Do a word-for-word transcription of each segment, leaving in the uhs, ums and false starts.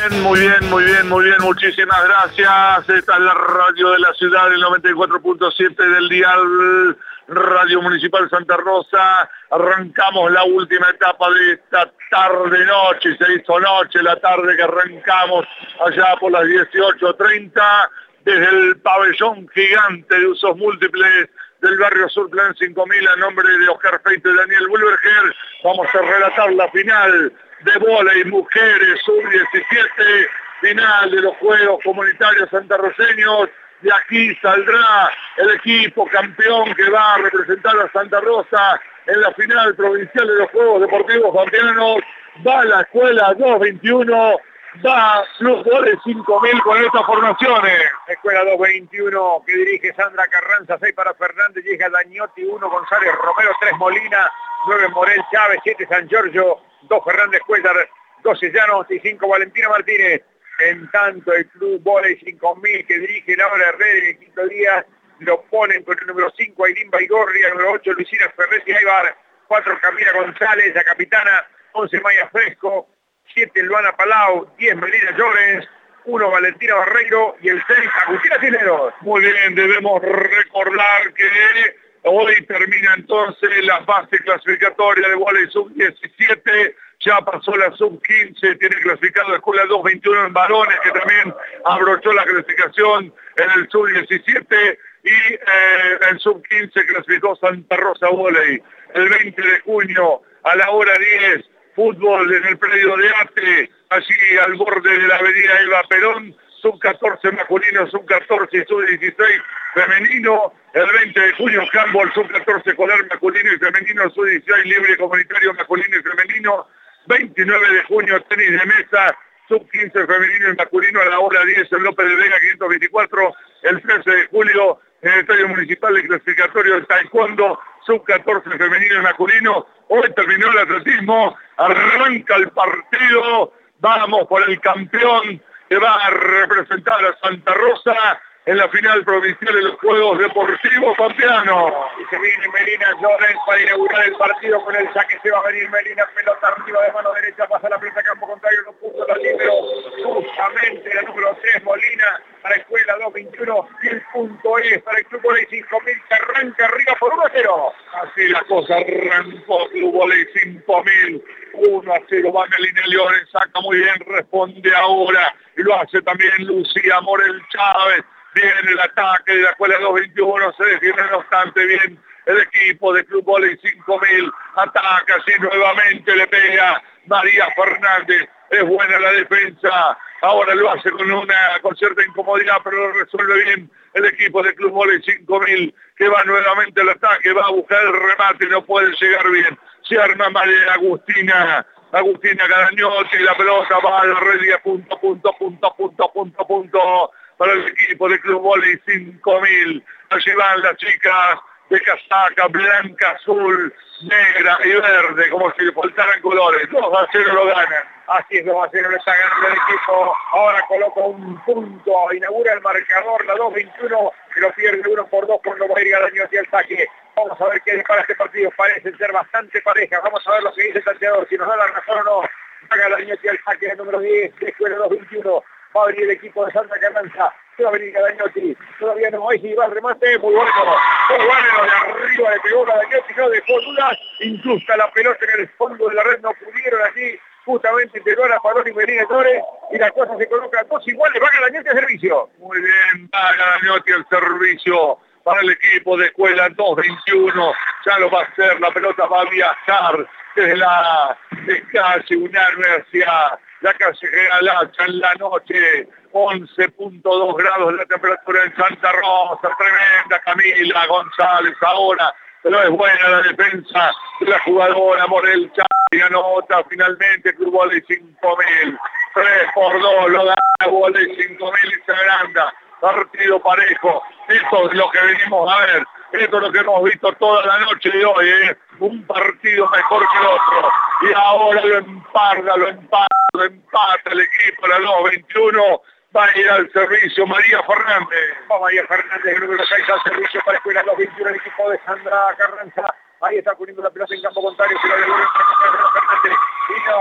bien, muy bien, muy bien, muy bien, muchísimas gracias. Esta es la radio de la ciudad, el noventa y cuatro punto siete del dial Radio Municipal Santa Rosa. Arrancamos la última etapa de esta tarde-noche, se hizo noche, la tarde que arrancamos allá por las dieciocho treinta, desde el pabellón gigante de usos múltiples del barrio Sur Plan cinco mil, a nombre de Oscar Feito y Daniel Bulberger. Vamos a relatar la final de vóley mujeres sub diecisiete, final de los Juegos Comunitarios Santarroseños. De aquí saldrá el equipo campeón que va a representar a Santa Rosa en la final provincial de los Juegos Deportivos Pampeanos. Va la escuela dos veintiuno, va Club Vóley cinco mil con estas formaciones. Escuela dos veintiuno que dirige Sandra Carranza, seis para Fernández, llega Dañotti, uno González Romero, tres Molina, nueve Morel Chávez, siete San Giorgio, dos Fernández Cuellar, doce Llanos y cinco Valentina Martínez. En tanto el Club Vóley cinco mil que dirige Laura Herrera en el quinto día lo ponen con el número cinco Ailín Baigorria, número ocho Luisina Ferrer y Aybar, cuatro Camila González, la capitana, once Maya Fresco, siete Luana Palau, diez Melina Llorens, uno Valentina Barreiro y el seis Agustina Cisneros. Muy bien, debemos recordar que hoy termina entonces la fase clasificatoria de vóley sub diecisiete. Ya pasó la sub quince, tiene clasificado la escuela dos veintiuno en varones, que también abrochó la clasificación en el sub diecisiete, y eh, en sub quince clasificó Santa Rosa Vóley. El veinte de junio a la hora diez, fútbol en el predio de Ate, allí al borde de la avenida Eva Perón, sub catorce masculino, sub catorce y sub dieciséis femenino. El veinte de junio handball, sub catorce escolar masculino y femenino, sub dieciséis libre comunitario masculino y femenino. veintinueve de junio tenis de mesa, sub quince femenino y masculino a la hora diez en López de Vega quinientos veinticuatro. El trece de julio en el Estadio Municipal de Clasificatorio de Taekwondo, sub catorce femenino y masculino. Hoy terminó el atletismo, arranca el partido, vamos por el campeón que va a representar a Santa Rosa en la final provincial de los Juegos Deportivos Pampeanos. Y se viene Melina Llorens para inaugurar el partido con el saque. Se va a venir Melina, pelota arriba de mano derecha, pasa la pelota a campo contrario, no puso la libero, justamente la número tres Molina para escuela dos veintiuno, y el punto es para el Club Vóley cinco mil que arranca arriba por uno a cero. Así la cosa arrancó Club Vóley cinco mil, uno a cero, va Melina Llorens, saca muy bien, responde ahora, y lo hace también Lucía Morel Chávez. Viene el ataque de la escuela dos veintiuno, se defiende no obstante bien el equipo de Club Vóley cinco mil, ataca así nuevamente, le pega María Fernández, es buena la defensa, ahora lo hace con una con cierta incomodidad, pero lo resuelve bien el equipo de Club Vóley cinco mil, que va nuevamente al ataque, va a buscar el remate, no puede llegar bien, se arma María Agustina, Agustina Carañotti, la pelota va a la red y a punto, punto, punto, punto, punto, punto, para el equipo de Club Vóley cinco mil. Allí van las chicas de casaca blanca, azul, negra y verde, como si le faltaran colores. dos a cero lo ganan. Así es, dos a cero le está ganando el equipo. Ahora coloca un punto, inaugura el marcador, la dos veintiuno, que lo pierde uno por dos cuando va a ir a daño hacia el saque. Vamos a ver qué para este partido. Parecen ser bastante parejas. Vamos a ver lo que dice el tanteador, si nos da la razón o no. Haga daño hacia el saque, el número diez, de escuela dos veintiuno. Va a venir el equipo de Santa Carranza, se va a venir Dañotti, todavía no, ahí sí va el remate, muy bueno, muy bueno, de arriba le pegó a Dañotti, no dejó dudas, incluso la pelota en el fondo de la red, no pudieron allí, justamente pegó a la Palón y Melina Torres, y la cosa se coloca dos iguales, va a Dañotti al servicio. Muy bien, va Dañotti al servicio para el equipo de escuela dos veintiuno, ya lo va a hacer, la pelota va a viajar desde la de casi unánime hacia la calle General Hacha en la noche, once punto dos grados la temperatura en Santa Rosa, tremenda Camila González ahora, pero es buena la defensa de la jugadora Morel Chávez, y anota finalmente Club Vóley cinco mil, tres por dos lo da Vóley cinco mil y se agranda, partido parejo, esto es lo que venimos a ver, esto es lo que hemos visto toda la noche de hoy, ¿eh? Un partido mejor que el otro, y ahora lo emparda, lo empata, lo empata el equipo, la dos veintiuno, va a ir al servicio María Fernández. Va María Fernández, el número seis al servicio para escuela dos veintiuno, el equipo de Sandra Carranza, ahí está poniendo la pelota en campo contrario, se la devuelve Fernández, y no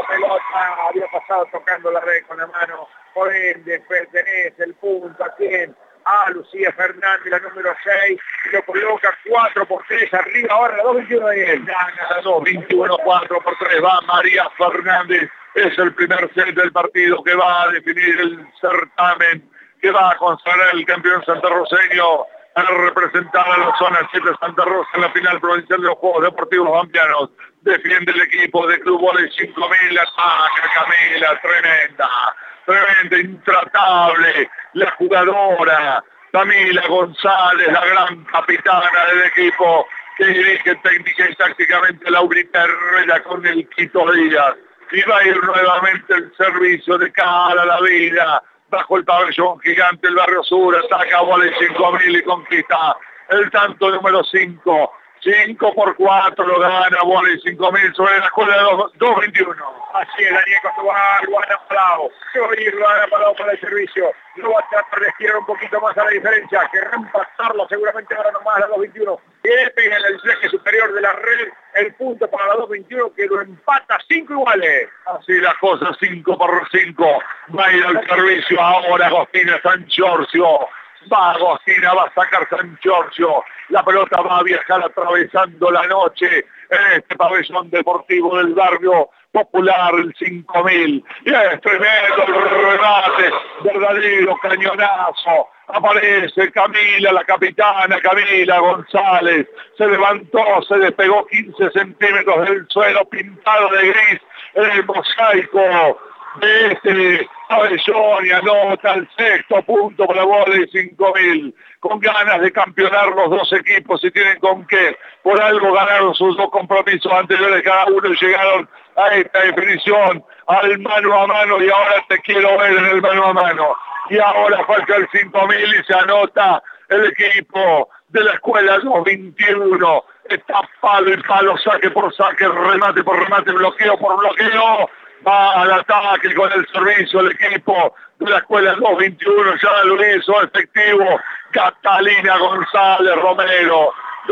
pelota había pasado tocando la red con la mano, por ende pertenece el punto a quién, a Lucía Fernández, la número seis, y lo coloca cuatro por tres arriba, ahora la dos veintiuno de él. Gana la dos veintiuno, cuatro por tres, va María Fernández, es el primer set del partido que va a definir el certamen, que va a consagrar el campeón santarroceño, a representar a la zona siete Santa Rosa en la final provincial de los Juegos Deportivos Pampeanos. Defiende el equipo de Club Voley cinco mil, ataca Camila, tremenda, tremenda, intratable, la jugadora Camila González, la gran capitana del equipo que dirige técnica y tácticamente Laurita Herrera con el Quito Díaz. Y va a ir nuevamente el servicio de cara a la vida, bajo el pabellón gigante del barrio sur, ataca Voley cinco mil y conquista el tanto número cinco. cinco por cuatro lo gana Voley cinco mil sobre la escuela de dos veintiuno. Así es, Daniel Costobar, Luana Palau. Se va a ir Luana Palau para el servicio. No va a tratar de estirar un poquito más a la diferencia. Querrá empatarlo seguramente ahora nomás a la dos veintiuno. Que pega en el despeje superior de la red el punto para la dos veintiuno que lo empata cinco iguales. Así las cosas, cinco por cinco. Va a ir al servicio ahora Agostina San Giorgio. Va Agostina, va a sacar San Giorgio. La pelota va a viajar atravesando la noche en este pabellón deportivo del barrio popular, el cinco mil. Y es tremendo el remate, verdadero cañonazo. Aparece Camila, la capitana Camila González. Se levantó, se despegó quince centímetros del suelo pintado de gris en el mosaico de este pabellón y anota el sexto punto para Voley cinco mil. Con ganas de campeonar los dos equipos y tienen con qué. Por algo ganaron sus dos compromisos anteriores cada uno y llegaron a esta definición, al mano a mano, y ahora te quiero ver en el mano a mano. Y ahora falta el cinco mil y se anota el equipo de la escuela dos veintiuno. Está palo y palo, saque por saque, remate por remate, bloqueo por bloqueo. Va al ataque con el servicio el equipo de la escuela dos veintiuno, ya lo hizo efectivo Catalina González Romero.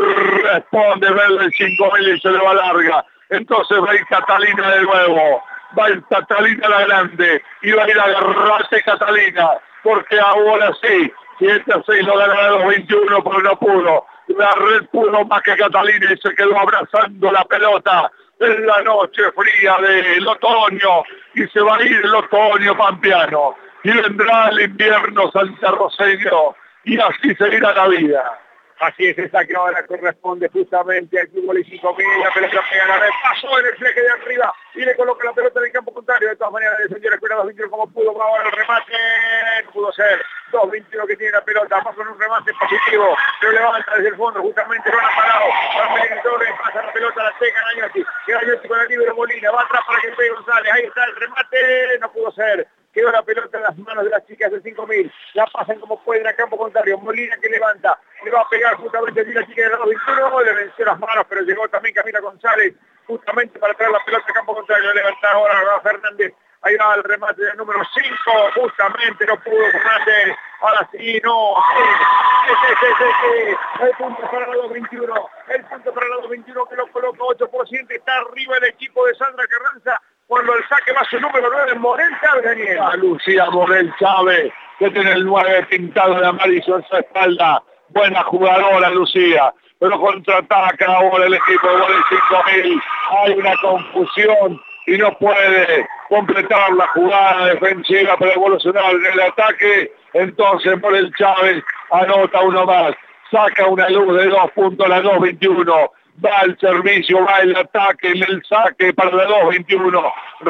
Responde verde el cinco mil y se le va larga. Entonces va a ir Catalina de nuevo. Va a ir Catalina la grande y va a ir a agarrarse Catalina, porque ahora sí, siete a seis lo gana la dos veintiuno, pero no pudo. La red pudo más que Catalina y se quedó abrazando la pelota en la noche fría del otoño, y se va a ir el otoño pampeano y vendrá el invierno santarroceño y así seguirá la vida. Así es, esa que ahora corresponde justamente al Club Voley cinco mil, la pelota pega a la red, pasó en el fleje de arriba y le coloca la pelota en el campo contrario. De todas maneras defendió la escuela dos veintiuno como pudo, va ahora el remate, no pudo ser, dos veintiuno que tiene la pelota, va con un remate positivo, pero levanta desde el fondo, justamente van a parado, va a Torres, pasa la pelota, la pega Añotti, queda Añotti con el libro Molina, va atrás para que pegue González, ahí está el remate, no pudo ser. Quedó la pelota en las manos de las chicas del cinco mil. La pasan como pueden a campo contrario. Molina que levanta. Le va a pegar justamente a la chica de la dos veintiuno. Le venció las manos, pero llegó también Camila González justamente para traer la pelota a campo contrario. Levanta ahora a Fernández. Ahí va el remate del número cinco. Justamente no pudo Fernández. Ahora sí, no. Sí, sí, sí, sí, sí. El punto para la dos veintiuno. El punto para la dos veintiuno que lo coloca ocho por ciento. Está arriba el equipo de Sandra Carranza. Cuando el saque va su número nueve, Morel Chávez, Daniel. A Lucía Morel Chávez, que tiene el nueve pintado de amarillo en su espalda. Buena jugadora Lucía, pero contraataca ahora el equipo de Voley cinco mil. Hay una confusión y no puede completar la jugada defensiva para evolucionar en el ataque. Entonces Morel Chávez anota uno más. Saca una luz de dos puntos a la dos veintiuno. Va el servicio, va el ataque, el saque para la dos veintiuno.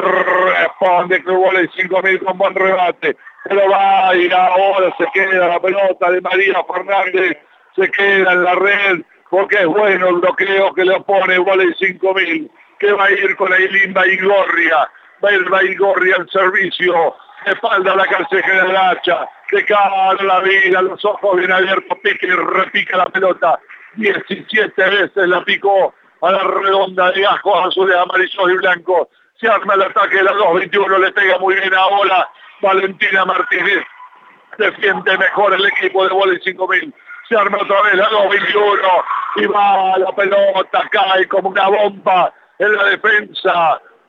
Responde Club Voley cinco mil con buen rebate. Pero va y ahora se queda la pelota de María Fernández. Se queda en la red porque es bueno el bloqueo que le pone Voley cinco mil. Que va a ir con Ailín Baigorria. Va a ir Baigorria al servicio. De espalda a la calceja de la hacha. De cara a la vida, los ojos bien abiertos, pique y repica la pelota. diecisiete veces la picó a la redonda de gajos azules, amarillos y blancos. Se arma el ataque de la dos veintiuno, le pega muy bien ahora Valentina Martínez. Defiende mejor el equipo de Voley cinco mil. Se arma otra vez la dos veintiuno y va la pelota, cae como una bomba en la defensa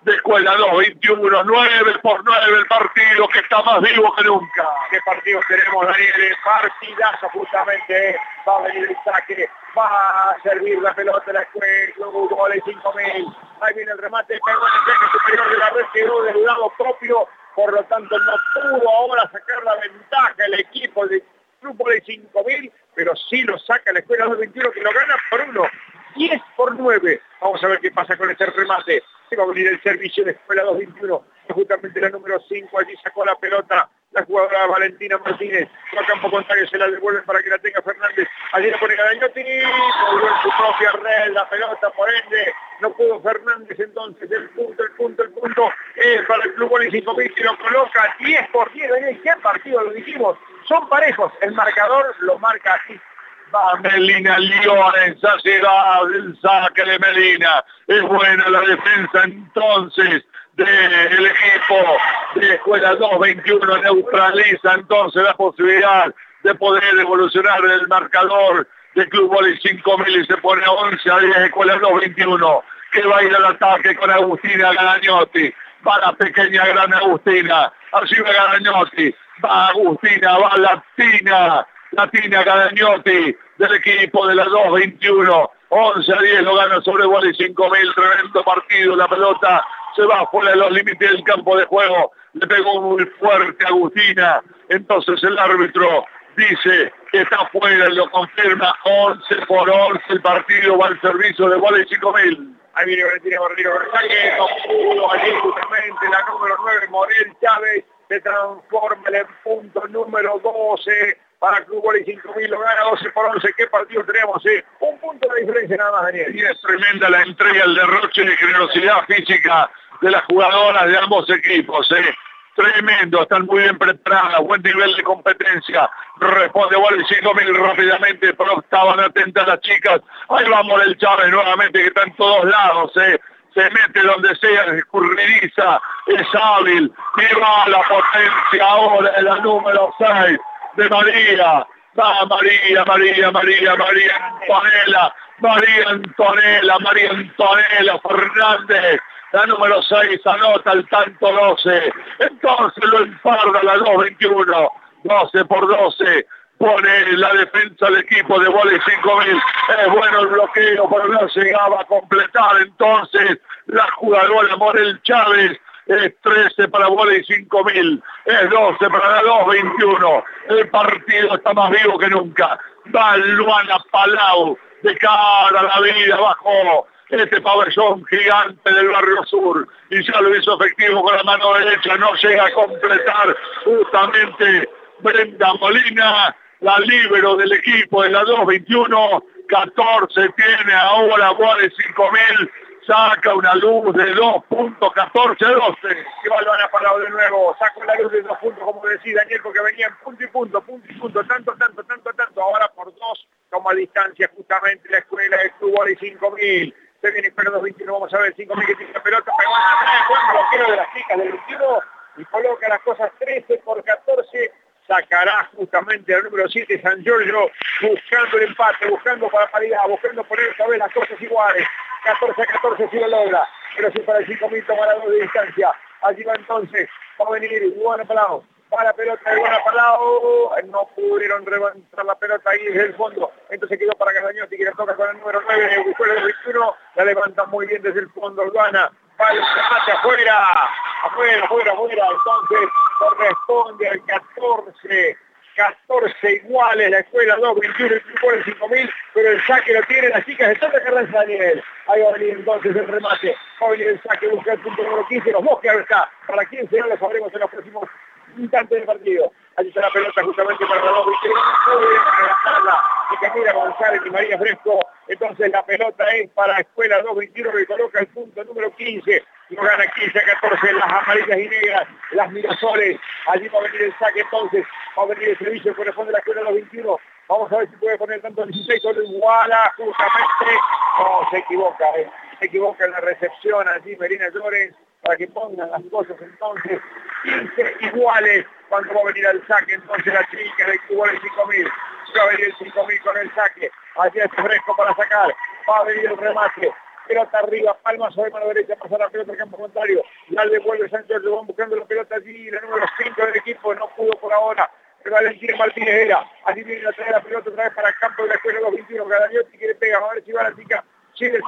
de Escuela dos veintiuno, nueve por nueve el partido que está más vivo que nunca. ¿Qué partidos tenemos, Daniel? Partidazo justamente, va a venir el saque, va a servir la pelota la Escuela, Club Volley cinco mil, ahí viene el remate, pegó en el eje superior de la red, quedó del lado propio, por lo tanto no pudo ahora sacar la ventaja el equipo de Club Volley cinco mil, pero sí lo saca la Escuela dos veintiuno que lo gana por uno, diez por nueve. Vamos a ver qué pasa con este remate. Se va a venir el servicio de Escuela dos veintiuno, justamente la número cinco, allí sacó la pelota la jugadora Valentina Martínez, a campo contrario se la devuelven para que la tenga Fernández, allí la pone Garañotti, movió en su propia red la pelota, por ende no pudo Fernández, entonces el punto, el punto, el punto es para el Club Volley cinco mil que lo coloca diez por diez. ¿Qué partido lo dijimos? Son parejos, el marcador lo marca así. Va Melina Liones, ha llegado el saque de Melina, es buena la defensa entonces del equipo de Escuela dos veintiuno, neutraliza entonces la posibilidad de poder evolucionar el marcador de Club Volley cinco mil y se pone once a diez Escuela dos veintiuno, que va a ir al ataque con Agustina Garañotti, va la pequeña gran Agustina, allí va Garañotti, va Agustina, va Latina, Latina Garañotti del equipo de la dos veintiuno, once a diez lo gana sobre Volley cinco mil, tremendo partido, la pelota se va fuera de los límites del campo de juego, le pegó muy fuerte a Agustina, entonces el árbitro dice que está fuera y lo confirma, once por once el partido va al servicio de Volley cinco mil. Ahí viene Valentina Barrero Versace, no pudo allí justamente la número nueve, Morel Chávez, se transforma en el punto número doce para Club Volley cinco mil, lo gana doce por once. ¿Qué partido tenemos? Eh? Un punto de diferencia nada más, Daniel. Y es tremenda la entrega, el derroche de generosidad física de las jugadoras de ambos equipos. Eh. Tremendo, están muy bien preparadas, buen nivel de competencia. Responde Volley cinco mil rápidamente, pero estaban atentas las chicas. Ahí va Morel Chávez nuevamente, que está en todos lados. Eh. Se mete donde sea, se escurridiza, es hábil, y va la potencia ahora de la número seis de María. Va María, María, María, María Antonella, María Antonella, María Antonella Fernández. La número seis anota el tanto doce. Entonces lo emparda la dos veintiuno. doce por doce. Pone la defensa del equipo de Volley cinco mil. Es bueno el bloqueo, pero no llegaba a completar. Entonces la jugadora Morel Chávez. Es trece para Volley cinco mil. Es doce para la dos veintiuno. El partido está más vivo que nunca. Va Luana Palau de cara a la vida bajo este pabellón gigante del barrio sur y ya lo hizo efectivo con la mano derecha, no llega a completar justamente Brenda Molina, la líbero del equipo de la dos veintiuno, catorce tiene ahora Volley cinco mil, saca una luz de dos punto catorce doce. Y va Luana Palau de nuevo, saca una luz de dos puntos, como decía Daniel, porque venían punto y punto, punto y punto, tanto, tanto, tanto, tanto, ahora por dos, como a distancia justamente la escuela de Club Volley cinco mil. Se viene Escuela dos veintiuno, vamos a ver, cinco mil que tiene la pelota, pegó en la red, buen bloqueo de las chicas del veintiuno y coloca las cosas trece por catorce, sacará justamente al número siete San Giorgio, buscando el empate, buscando para paridad, buscando poner otra vez las cosas iguales, catorce a catorce si lo logra, pero si para el cinco mil tomará dos de distancia, allí va entonces, va a venir Luana Palau, va la pelota de Luana Palau, no pudieron levantar la pelota ahí desde el fondo, entonces quedó para Garañotti que le toca con el número nueve de Escuela dos veintiuno, la levanta muy bien desde el fondo Luana, va el remate afuera, afuera, afuera, afuera, entonces corresponde al catorce, catorce iguales la Escuela dos veintiuno y Club cinco mil, pero el saque lo tiene las chicas de Santa Carranza Daniel. Ahí va a venir entonces el remate, va a venir el saque, busca el punto número quince, los dos que ahora está, para quién será lo sabremos en los próximos instantes del partido. Allí está la pelota justamente para la dos veintiuno, y Camila González y María Fresco, entonces la pelota es para Escuela dos veintiuno que coloca el punto número quince, lo gana quince a catorce las amarillas y negras, las Mirasoles, allí va a venir el saque entonces, va a venir el servicio, corresponde a la Escuela dos veintiuno, vamos a ver si puede poner tanto dieciséis, solo iguala justamente, no, se equivoca, eh. se equivoca en la recepción allí Melina Llorens, para que pongan las cosas entonces, quince iguales, cuando va a venir al saque entonces la chica del Club Volley cinco mil, va a venir el cinco mil con el saque, allí está Fresco para sacar, va a venir el remate, pelota arriba, palma sobre mano derecha, pasa la pelota al campo contrario, ya devuelve Sánchez, lo van buscando la pelota allí, la número cinco del equipo, no pudo por ahora, Valentín Martínez era, así viene a traer la pelota otra vez para el campo de la escuela dos veintiuno, Gadagnotti quiere pegar, a ver si va la chica, sigue el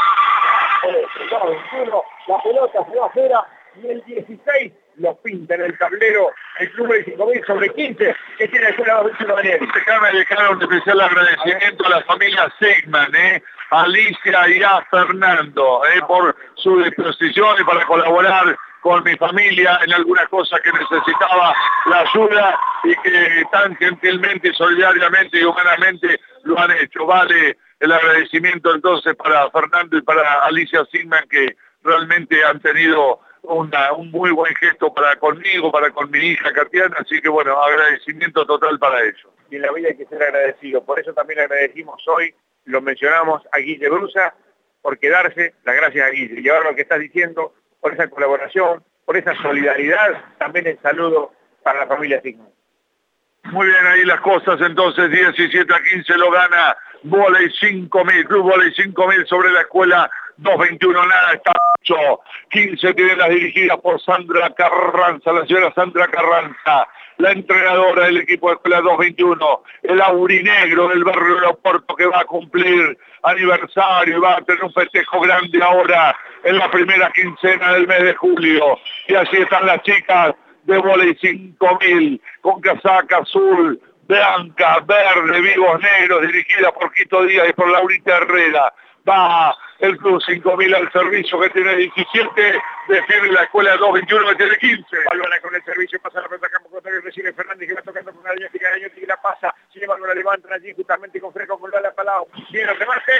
cinco, dos veintiuno, la pelota se va afuera, y el dieciséis lo pinta en el tablero el club de cinco mil sobre quince que tiene la escuela dos veintiuno, Daniel. Déjame dejar un especial agradecimiento a la familia Sigman, eh, a Alicia y a Fernando, eh, por su disposición y para colaborar con mi familia en alguna cosa que necesitaba la ayuda y que tan gentilmente, solidariamente y humanamente lo han hecho. Vale el agradecimiento entonces para Fernando y para Alicia Sigman, que realmente han tenido una, un muy buen gesto para conmigo, para con mi hija Katiana, así que bueno, agradecimiento total para ellos. Y en la vida hay que ser agradecido, por eso también agradecimos hoy, lo mencionamos a Guille Brusa, por quedarse, las gracias a Guille, y ahora lo que estás diciendo, por esa colaboración, por esa solidaridad, también el saludo para la familia Sigman. Muy bien, ahí las cosas, entonces diecisiete a quince lo gana Voley cinco mil, Club Voley cinco mil sobre la escuela dos veintiuno, nada, está ocho, quince tienen las dirigidas por Sandra Carranza, la señora Sandra Carranza, la entrenadora del equipo de escuela dos veintiuno, el aurinegro del barrio Aeropuerto que va a cumplir aniversario y va a tener un festejo grande ahora en la primera quincena del mes de julio, y así están las chicas de Voley cinco mil, con casaca azul, blanca, verde, vivos negros, dirigida por Quito Díaz y por Laurita Herrera. Va el Club cinco mil al servicio que tiene diecisiete, defiende la escuela dos veintiuno que tiene quince. Valvana con el servicio, pasa la pelota campo contrario, recibe Fernández que va tocando con Gadagnotti, Gadagnotti que la pasa, sin embargo la levantan allí justamente con Freco, con la Palau, viene el remate,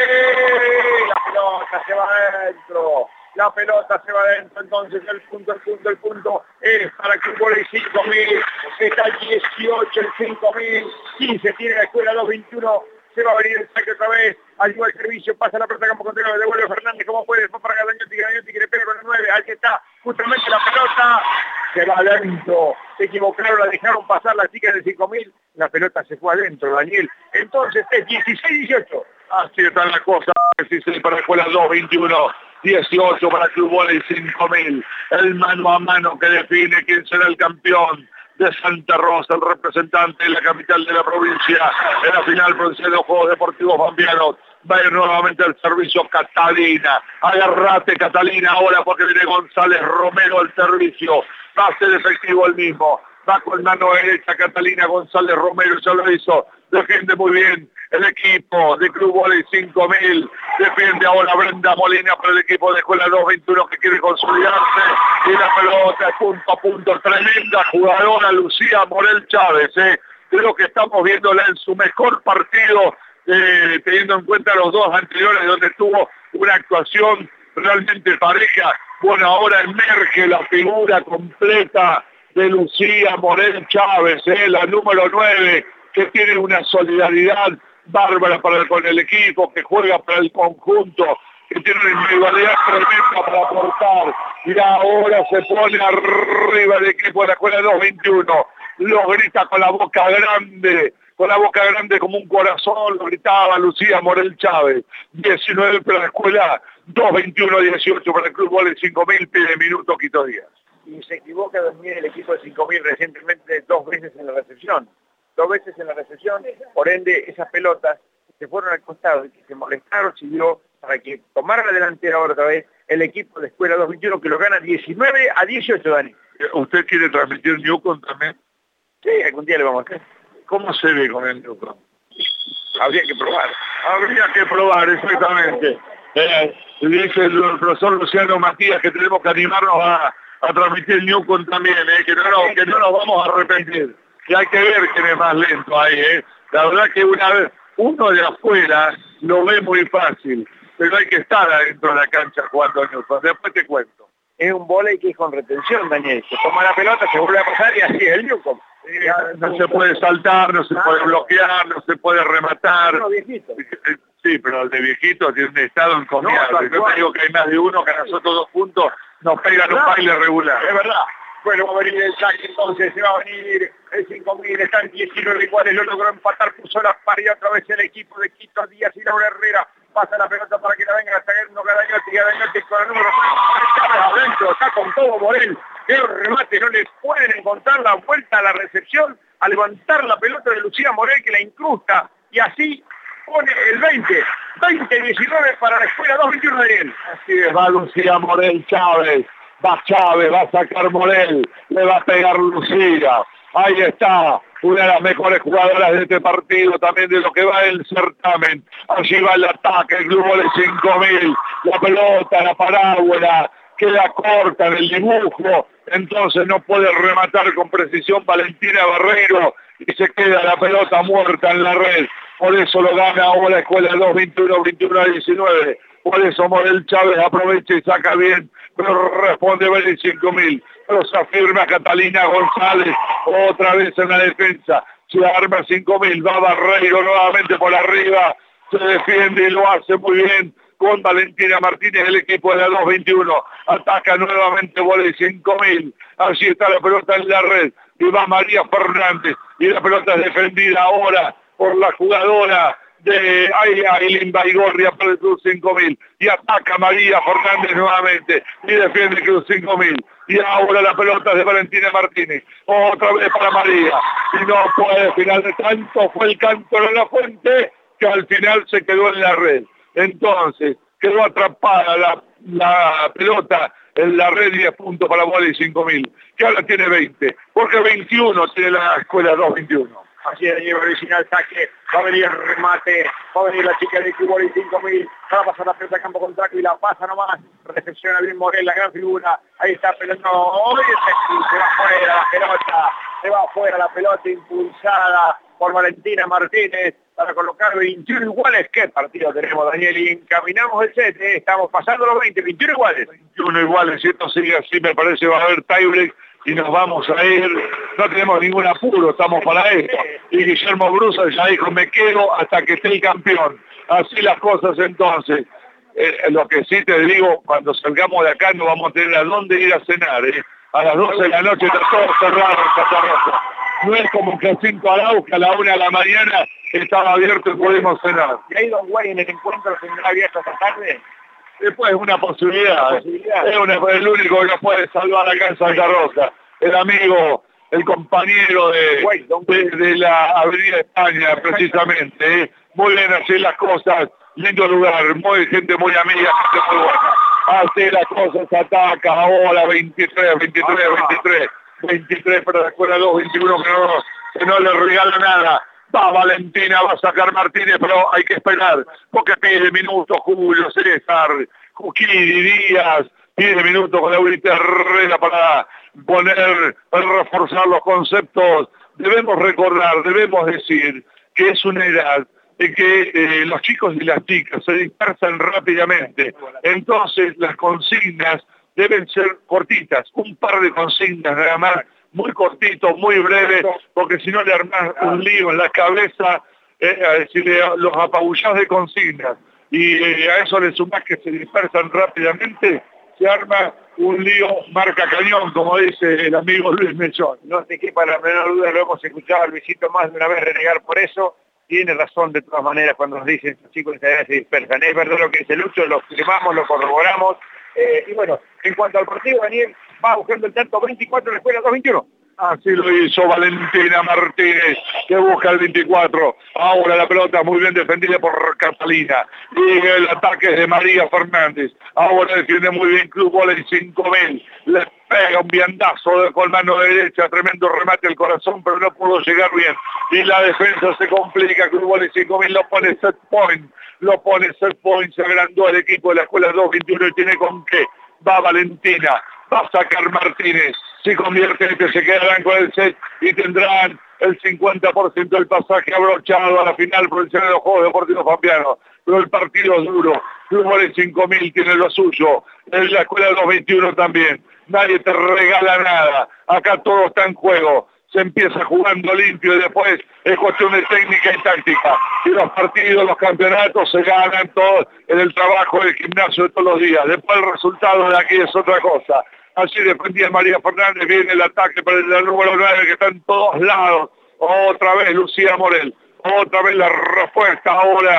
la pelota se va adentro. La pelota se va adentro, entonces el punto, el punto, el punto es para que Voley cinco mil, está dieciocho el cinco mil, quince tiene la escuela dos veintiuno, se va a venir el saque otra vez, ayuda al servicio, pasa la pelota campo contrario, devuelve Fernández, como puede, va para Gadagnotti, Gadagnotti que le pega con el nueve, ahí está, justamente la pelota, se va adentro, se equivocaron, la dejaron pasar las chicas del cinco mil, la pelota se fue adentro, Daniel, entonces es dieciséis dieciocho. Así están las cosas, dieciséis para la escuela dos veintiuno, dieciocho para el Club Voley cinco mil, el mano a mano que define quién será el campeón de Santa Rosa, el representante de la capital de la provincia, en la final provincial de los Juegos Deportivos Bambianos. Va a ir nuevamente al servicio Catalina, agarrate Catalina ahora porque viene González Romero al servicio, va a ser efectivo el mismo, va con mano derecha Catalina González Romero, ya lo hizo, defiende muy bien el equipo de Club Voley cinco mil, defiende ahora Brenda Molina para el equipo de Escuela dos veintiuno que quiere consolidarse, y la pelota es punto a punto, tremenda jugadora Lucía Morel Chávez, eh. creo que estamos viéndola en su mejor partido, eh, teniendo en cuenta los dos anteriores donde tuvo una actuación realmente pareja. Bueno, ahora emerge la figura completa de Lucía Morel Chávez, eh, la número nueve, que tiene una solidaridad bárbara para, con el equipo, que juega para el conjunto, que tiene una individualidad tremenda para aportar, y ahora se pone arriba del equipo de la escuela dos veintiuno, lo grita con la boca grande, con la boca grande como un corazón, lo gritaba Lucía Morel Chávez, diecinueve para la escuela dos veintiuno, dieciocho para el Club Voley cinco mil, pide minuto Quito Díaz. Y se equivoca también el equipo de cinco mil recientemente dos veces en la recepción. Dos veces en la recepción, por ende esas pelotas se fueron al costado y que se molestaron, sirvió para que tomara la delantera ahora otra vez el equipo de Escuela dos veintiuno que lo gana diecinueve a dieciocho, Dani. ¿Usted quiere transmitir Newcom también? Sí, algún día le vamos a hacer. ¿Cómo se ve con el Newcom? Habría que probar. Habría que probar, exactamente. Eh, dice el profesor Luciano Matías que tenemos que animarnos a, a transmitir Newcom también, eh, que, no, no, que no nos vamos a arrepentir. Que hay que ver quién es más lento ahí, ¿eh? La verdad que una vez, uno de afuera lo ve muy fácil, pero hay que estar adentro de la cancha jugando Newcom. Después te cuento. Es un vóley que es con retención, Daniel. Se toma la pelota, se vuelve a pasar y así es el Newcom. No se puede saltar, no se puede bloquear, no se puede rematar. No, viejito. Sí, pero el de viejito tiene un estado encomiable. No, yo te digo que hay más de uno que a nosotros dos puntos nos pegan un baile regular. Es verdad. Bueno, va a venir el saque entonces, se va a venir el cinco mil, están diecinueve iguales, lo logró empatar, puso la pared otra vez el equipo de Quito Díaz y Laura Herrera, pasa la pelota para que la venga hasta el Garañotti, Garañotti con el número adentro, está con todo Morel, qué remate, no le pueden encontrar la vuelta a la recepción, a levantar la pelota de Lucía Morel que la incrusta, y así pone el veinte, veinte diecinueve para la escuela dos veintiuno de Daniel. Así es, va Lucía Morel Chávez, va Chávez, va a sacar Morel, le va a pegar Lucía, ahí está, una de las mejores jugadoras de este partido, también de lo que va el certamen. Allí va el ataque, el Club Vóley cinco mil, la pelota, la parábola, queda corta en el dibujo, entonces no puede rematar con precisión Valentina Barreiro y se queda la pelota muerta en la red. Por eso lo gana ahora Escuela dos veintiuno, veintiuno a diecinueve. Por eso Morel Chávez aprovecha y saca bien, pero responde Vélez cinco mil. Pero se afirma Catalina González otra vez en la defensa. Se arma cinco mil, va Barreiro nuevamente por arriba, se defiende y lo hace muy bien con Valentina Martínez, el equipo de la dos veintiuno. Ataca nuevamente Vélez cinco mil. Allí está la pelota en la red. Y va María Fernández. Y la pelota es defendida ahora por la jugadora de Ailín Baigorria para el Club cinco mil. Y ataca María Fernández nuevamente. Y defiende el Club cinco mil. Y ahora la pelota es de Valentina Martínez. Otra vez para María. Y no puede, final de tanto fue el canto de la fuente que al final se quedó en la red. Entonces, quedó atrapada la, la pelota en la red, diez puntos para Vóley cinco mil, que ahora tiene veinte, porque veintiuno tiene la escuela dos veintiuno. Así es, el original saque, va a venir el remate, va a venir la chica de Vóley cinco mil, va a pasar la pelota a campo contrario y la pasa nomás, recepciona bien Morel, la gran figura, ahí está pelando, hoy se va afuera la pelota, se va afuera la pelota impulsada por Valentina Martínez, para colocar veintiuno iguales. ¿Qué partido tenemos, Daniel? Y encaminamos el set, ¿eh? Estamos pasando los veinte, veintiuno iguales. veintiuno iguales, si esto sigue así me parece va a haber tiebreak y nos vamos a ir, no tenemos ningún apuro, estamos para esto. Y Guillermo Brusa ya dijo, me quedo hasta que esté el campeón. Así las cosas entonces. Eh, lo que sí te digo, cuando salgamos de acá no vamos a tener a dónde ir a cenar, ¿eh? A las doce de la noche está todo cerrado en Catarroja. No es como que a cinco Arau, que a la una de la mañana estaba abierto y podemos cenar. ¿Y hay Don Guay en el encuentro tendrá abierto esta tarde? Después es una posibilidad, Una posibilidad. es una, el único que nos puede salvar acá en Santa Rosa. El amigo, el compañero de, de, de la Avenida España, precisamente. ¿eh? Muy bien así las cosas, lindo lugar, muy gente muy amiga, gente muy buena. Así las cosas, ataca ahora veintitrés, veintitrés, veintitrés. veintitrés para la escuela dos veintiuno, que no, que no le regala nada. Va Valentina, va a sacar Martínez, pero hay que esperar, porque pide minutos Julio César, Juquini, Díaz, pide minutos con Laurita Herrera para poner, para reforzar los conceptos. Debemos recordar, debemos decir que es una edad en que eh, los chicos y las chicas se dispersan rápidamente, entonces las consignas deben ser cortitas, un par de consignas nada más, muy cortito, muy breve, porque si no le armás un lío en la cabeza, eh, si le, los apabullás de consignas y eh, a eso le sumás que se dispersan rápidamente, se arma un lío marca cañón, como dice el amigo Luis Mechón. No te quepa la menor duda, lo hemos escuchado a Luisito más de una vez renegar por eso. Tiene razón de todas maneras cuando nos dicen estos chicos que se dispersan. Es verdad lo que dice Lucho, lo firmamos, lo corroboramos. Eh, y bueno, en cuanto al partido, Daniel va buscando el tanto veinticuatro en la escuela dos veintiuno. Así lo hizo Valentina Martínez, que busca el veinticuatro. Ahora la pelota muy bien defendida por Catalina. Y el ataque es de María Fernández. Ahora defiende muy bien Club Vóley cinco mil. Le pega un viandazo con mano derecha, tremendo remate al corazón, pero no pudo llegar bien. Y la defensa se complica. Club Vóley cinco mil lo pone set point. Lo pone set point, se agrandó el equipo de la escuela dos veintiuno y tiene con qué. Va Valentina, va a sacar Martínez. Si convierte en que se quedarán con el set y tendrán el cincuenta por ciento del pasaje abrochado a la final profesional de los Juegos Deportivos Pampeanos. Pero el partido es duro. Club Vóley cinco mil tiene lo suyo. En la escuela dos veintiuno también. Nadie te regala nada. Acá todo está en juego. Se empieza jugando limpio y después es cuestión de técnica y táctica. Y los partidos, los campeonatos se ganan todos en el trabajo del gimnasio de todos los días. Después el resultado de aquí es otra cosa. Así defendía María Fernández, viene el ataque para el número nueve que está en todos lados. Otra vez Lucía Morel, otra vez la respuesta ahora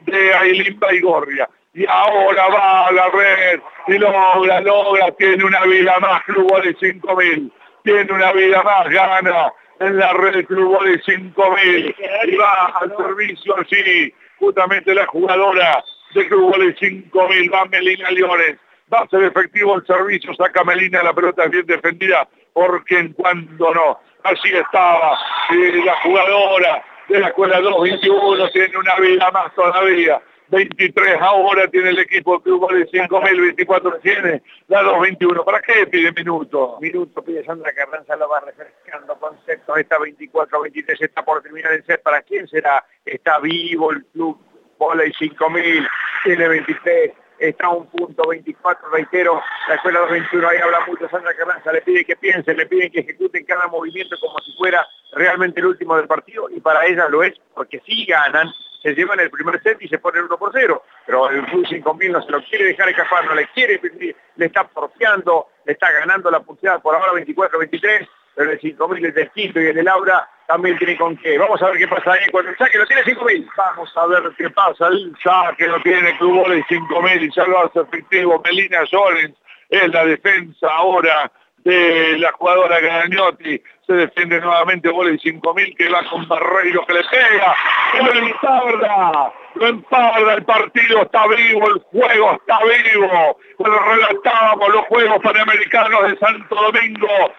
de Ailín Baigorria. Y ahora va a la red y logra, logra, tiene una vida más, Club Vóley cinco mil, tiene una vida más, gana en la red Club Vóley cinco mil y va al servicio allí, justamente la jugadora de Club Vóley cinco mil, va Melina Leones, va a ser efectivo el servicio, saca Melina, la pelota bien defendida, porque en cuanto no, así estaba, eh, la jugadora de la escuela dos veintiuno tiene una vida más todavía, veintitrés ahora tiene el equipo de Club Vóley cinco mil, veinticuatro tiene la dos veintiuno. ¿Para qué pide minuto? Minuto pide Sandra Carranza, lo va refrescando conceptos. Está veinticuatro veintitrés, está por terminar el set. ¿Para quién será? Está vivo el Club Vóley cinco mil, tiene veintitrés. Está a un punto, veinticuatro, reitero, la escuela dos veintiuno, ahí habla mucho Sandra Carranza, le pide que piensen, le piden que ejecuten cada movimiento como si fuera realmente el último del partido, y para ella lo es, porque si ganan, se llevan el primer set y se ponen uno por cero, pero el Club cinco mil no se lo quiere dejar escapar, no le quiere, le está porfiando, le está ganando la pulsada por ahora veinticuatro veintitrés, pero el cinco mil es distinto y el de Laura también tiene con qué. Vamos a ver qué pasa ahí cuando el saque lo tiene cinco mil. Vamos a ver qué pasa. El saque lo tiene Club Vóley cinco mil y ya lo hace efectivo. Melina Llorens es la defensa ahora de la jugadora Gagnotti. Se defiende nuevamente Vóley cinco mil que va con Barreiro que le pega. Lo emparda. Lo emparda. El partido está vivo. El juego está vivo. Cuando relatábamos los Juegos Panamericanos de Santo Domingo,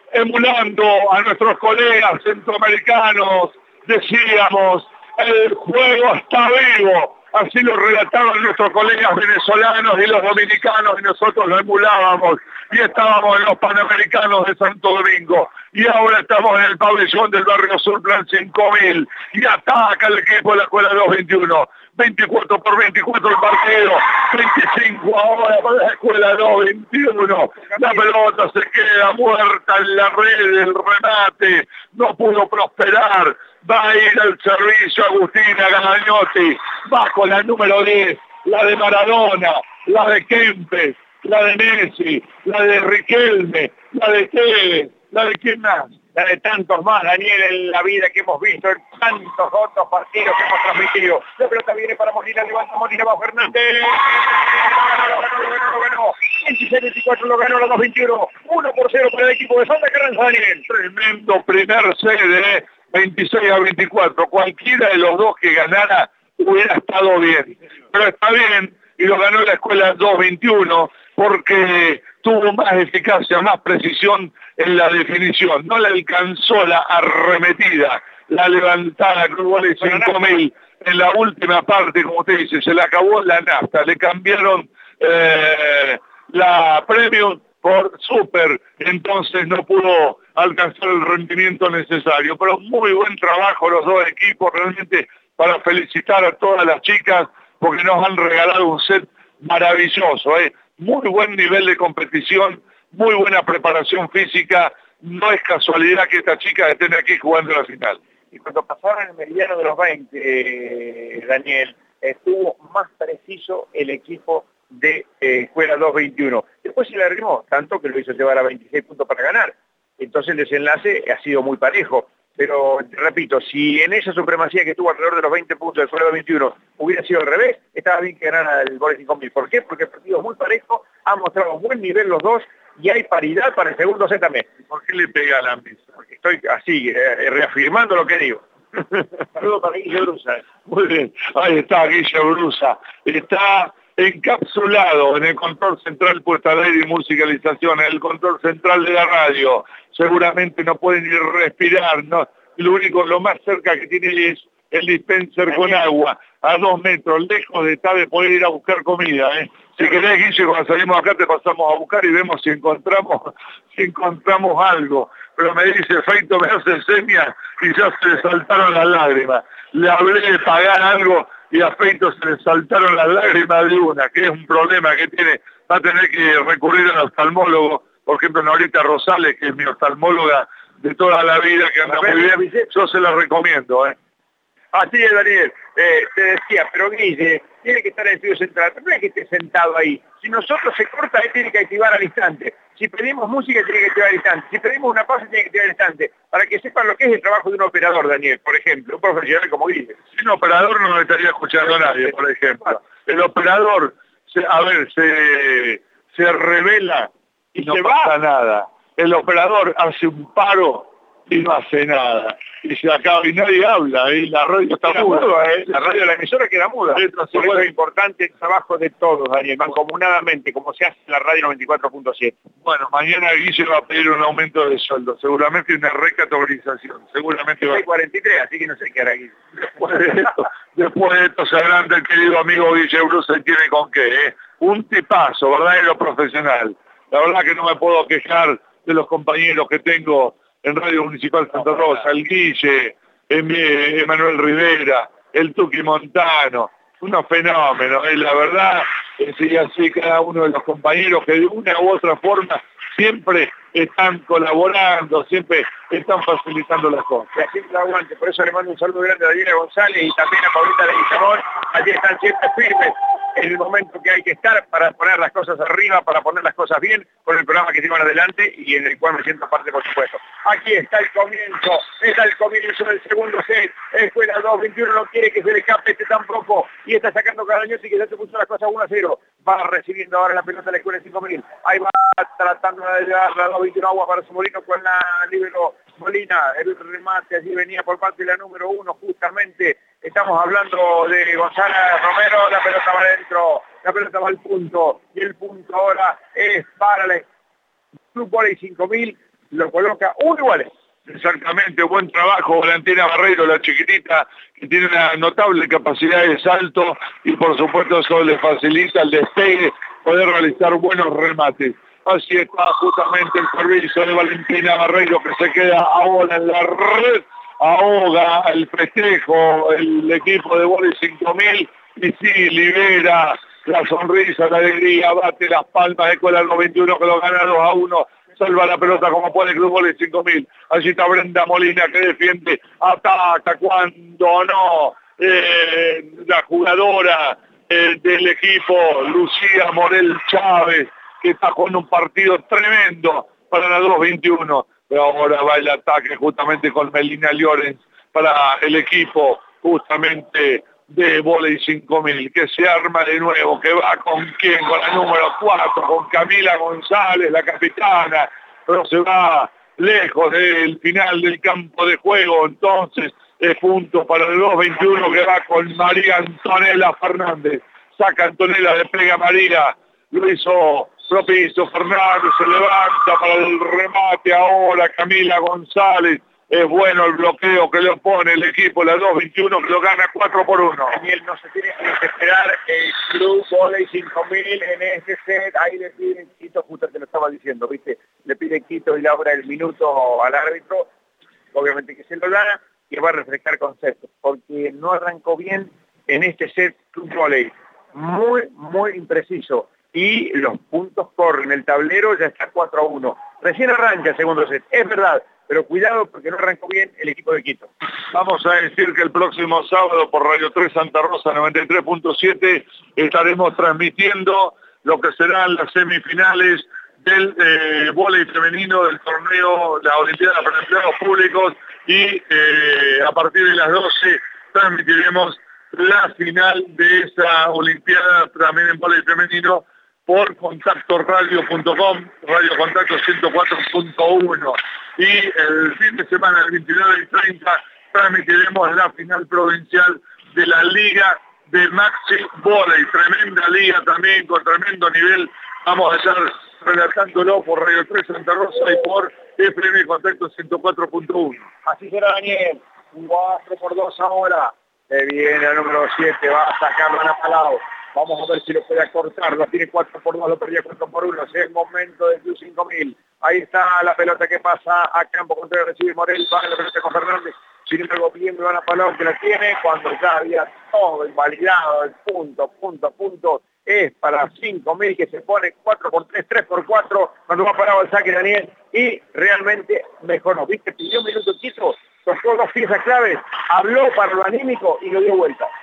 emulando a nuestros colegas centroamericanos, decíamos, el juego está vivo, así lo relataban nuestros colegas venezolanos y los dominicanos, y nosotros lo emulábamos, y estábamos en los Panamericanos de Santo Domingo, y ahora estamos en el pabellón del Barrio Sur Plan cinco mil, y ataca el equipo de la escuela dos veintiuno, veinticuatro por veinticuatro el partido, veinticinco ahora para la escuela dos veintiuno, la pelota se queda muerta en la red, el remate no pudo prosperar, va a ir al servicio Agustina Gagnotti, va con la número diez, la de Maradona, la de Kempes, la de Messi, la de Riquelme, la de Tevez, la de quién más, la de tantos más, Daniel, en la vida que hemos visto, en tantos otros partidos que hemos transmitido. La pelota viene para Molina, levanta Molina, va Fernández. Lo ganó, lo ganó, lo ganó. veintiséis veinticuatro lo ganó la dos veintiuno. uno por cero para el equipo de Sandra Carranza, Daniel. Tremendo primer set, ¿eh? veintiséis a veinticuatro. Cualquiera de los dos que ganara hubiera estado bien. Pero está bien, y lo ganó la escuela dos veintiuno porque tuvo más eficacia, más precisión en la definición. No le alcanzó la arremetida, la levantada Club Vóley cinco mil en la última parte, como usted dice, se le acabó la nafta, le cambiaron eh, la Premium por Super, entonces no pudo alcanzar el rendimiento necesario. Pero muy buen trabajo los dos equipos, realmente para felicitar a todas las chicas, porque nos han regalado un set maravilloso, ¿eh? Muy buen nivel de competición, muy buena preparación física, no es casualidad que estas chicas estén aquí jugando la final. Y cuando pasaron el mediano de los veinte, eh, Daniel, estuvo más preciso el equipo de eh, Escuela dos veintiuno. Después se le arrimó, tanto que lo hizo llevar a veintiséis puntos para ganar. Entonces el desenlace ha sido muy parejo. Pero, repito, si en esa supremacía que estuvo alrededor de los veinte puntos de Escuela dos veintiuno hubiera sido al revés, estaba bien que ganara el Vóley cinco mil. ¿Por qué? Porque el partido es muy parejo, han mostrado buen nivel los dos y hay paridad para el segundo set también. ¿Por qué le pega a la mesa? Porque estoy así, eh, reafirmando lo que digo. Saludos para Guille Brusa. Muy bien, ahí está Guille Brusa. Está encapsulado en el control central puesta al aire y musicalización, en el control central de la radio. Seguramente no puede ni respirar, no. Lo único, lo más cerca que tiene es el dispenser con agua, a dos metros, lejos de estar de poder ir a buscar comida, ¿eh? Si querés, Guille, cuando salimos acá te pasamos a buscar y vemos si encontramos, si encontramos algo. Pero me dice, Feito me hace señas y ya se le saltaron las lágrimas. Le hablé de pagar algo y a Feito se le saltaron las lágrimas de una, que es un problema que tiene, va a tener que recurrir al oftalmólogo. Por ejemplo, Norita Rosales, que es mi oftalmóloga de toda la vida, que anda muy bien, yo se la recomiendo, ¿eh? Así es, Daniel, eh, te decía, pero Guille, tiene que estar en el estudio central, pero no es que esté sentado ahí. Si nosotros se corta, él tiene que activar al instante. Si Si pedimos música tiene que tirar al instante, si pedimos una pausa tiene que tirar al instante, para que sepan lo que es el trabajo de un operador, Daniel, por ejemplo, un profesional como Guille. Sin operador no me estaría escuchando a nadie, por ejemplo. El operador, se, a ver, se, se revela y no pasa nada. El operador hace un paro y no hace nada. Y se acaba y nadie habla, y la radio está Queda muda. muda, ¿eh? La radio de la emisora queda muda. Esto se Por eso puede- es importante el trabajo de todos, Daniel, mancomunadamente, como se hace en la radio noventa y cuatro punto siete. Bueno, mañana Guille va a pedir un aumento de sueldo, seguramente una recategorización, seguramente va. Hay cuarenta y tres, así que no sé qué hará Guille. Después de esto, después de esto se agranda el querido amigo Guille Bruce, tiene con qué, ¿eh? Un tipazo, verdadero profesional. La verdad que no me puedo quejar de los compañeros que tengo en Radio Municipal Santa Rosa, el Guille, Em- Emanuel Rivera, el Tuqui Montano, unos fenómenos, eh, la verdad, eh, sí, así cada uno de los compañeros que de una u otra forma siempre están colaborando, siempre están facilitando las cosas. Y así que aguante, por eso le mando un saludo grande a Daniela González y también a Paulita de Guillamón. Allí están siempre firmes en el momento que hay que estar para poner las cosas arriba, para poner las cosas bien, con el programa que llevan adelante y en el cual me siento parte, por supuesto. Aquí está el comienzo, está el comienzo del segundo set. Escuela dos veintiuno no quiere que se le escape este tampoco y está sacando Carañotti que ya se puso las cosas uno a cero. Va recibiendo ahora la pelota de la Escuela cinco mil. Ahí va tratando de llegar la dos veintiuno agua para su Molino con la libero Molina. El remate allí venía por parte de la número uno justamente. Estamos hablando de Gonzalo Romero, la pelota va adentro, la pelota va al punto y el punto ahora es para el Club Voley cinco mil, lo coloca uno igual. Exactamente, buen trabajo, Valentina Barreiro, la chiquitita, que tiene una notable capacidad de salto y por supuesto eso le facilita el despegue, poder realizar buenos remates. Así está justamente el servicio de Valentina Barreiro que se queda ahora en la red, ahoga el festejo, el equipo de Voley cinco mil y sí, libera la sonrisa, la alegría, bate las palmas de Escuela noventa y uno que lo gana dos a uno. Salva la pelota como puede el Club Voley cinco mil. Allí está Brenda Molina que defiende, ataca cuando no. Eh, la jugadora eh, del equipo, Lucía Morel Chávez, que está con un partido tremendo para la dos veintiuno. Pero ahora va el ataque justamente con Melina Llorens para el equipo justamente de Voley cinco mil, que se arma de nuevo, que va con quién, con la número cuatro, con Camila González, la capitana, pero se va lejos del final del campo de juego, entonces es punto para el dos veintiuno que va con María Antonella Fernández, saca Antonella, le pega María, lo hizo propicio, Fernández se levanta para el remate ahora, Camila González. Es bueno el bloqueo que le pone el equipo, la dos veintiuno, que lo gana cuatro por uno. Daniel, no se tiene que desesperar el Club Voley cinco mil en este set. Ahí le piden Quito, justo te lo estaba diciendo, ¿viste? Le piden Quito y la hora del minuto al árbitro. Obviamente que se lo da, que va a refrescar conceptos, porque no arrancó bien en este set Club Voley. Muy, muy impreciso. Y los puntos corren, el tablero ya está cuatro a uno. Recién arranca el segundo set, es verdad. Pero cuidado porque no arrancó bien el equipo de Quito. Vamos a decir que el próximo sábado por Radio tres Santa Rosa noventa y tres punto siete estaremos transmitiendo lo que serán las semifinales del eh, vóley femenino del torneo, la Olimpiada para Empleados Públicos y eh, a partir de las doce transmitiremos la final de esa Olimpiada también en vóley femenino por contacto radio punto com, Radio Contacto ciento cuatro punto uno. Y el fin de semana, el veintinueve y treinta, transmitiremos la final provincial de la Liga de Maxi Voley. Tremenda liga también, con tremendo nivel. Vamos a estar relatándolo por Radio tres Santa Rosa y por F M Contacto ciento cuatro punto uno. Así será, Daniel. cuatro por dos ahora. Se viene el número siete, va a sacarlo a Palau. Vamos a ver si lo puede acortar, lo tiene cuatro por dos, lo perdía cuatro por uno, es el momento del Club cinco mil. Ahí está la pelota que pasa a campo contra el recibe Morel, va la pelota con Fernández, sin embargo bien me van a Palau que la tiene, cuando ya había todo invalidado, el punto, punto, punto, es para cinco mil que se pone cuatro por tres, tres por cuatro, cuando va parado el saque Daniel, y realmente mejoró, viste, pidió un minuto Quito, tocó dos piezas claves, habló para lo anímico y lo dio vuelta.